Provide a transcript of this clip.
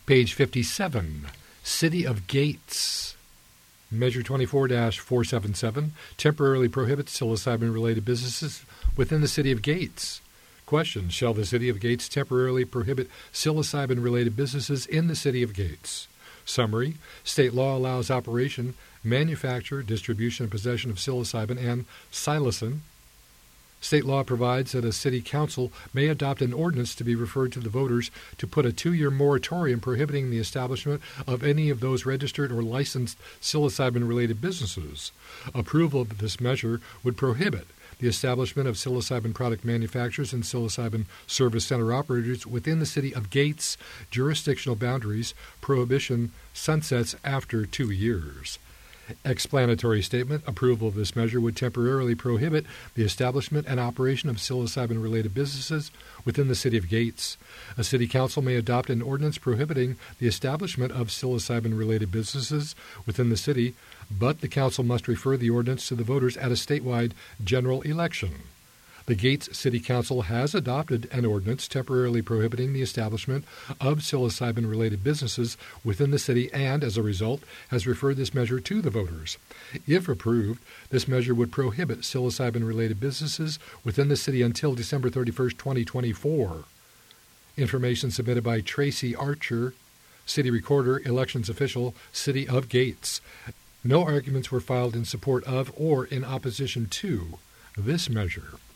Page 57, City of Gates. Measure 24-477 temporarily prohibits psilocybin-related businesses within the City of Gates. Question, shall the City of Gates temporarily prohibit psilocybin-related businesses in the City of Gates? Summary, state law allows operation, manufacture, distribution, and possession of psilocybin and psilocin. State law provides that a city council may adopt an ordinance to be referred to the voters to put a 2-year moratorium prohibiting the establishment of any of those registered or licensed psilocybin-related businesses. Approval of this measure would prohibit the establishment of psilocybin product manufacturers and psilocybin service center operators within the City of Gates' jurisdictional boundaries. Prohibition sunsets after 2 years. Explanatory statement, approval of this measure would temporarily prohibit the establishment and operation of psilocybin-related businesses within the City of Gates. A city council may adopt an ordinance prohibiting the establishment of psilocybin-related businesses within the city, but the council must refer the ordinance to the voters at a statewide general election. The Gates City Council has adopted an ordinance temporarily prohibiting the establishment of psilocybin-related businesses within the city and, as a result, has referred this measure to the voters. If approved, this measure would prohibit psilocybin-related businesses within the city until December 31, 2024. Information submitted by Tracy Archer, City Recorder, Elections Official, City of Gates. No arguments were filed in support of or in opposition to this measure.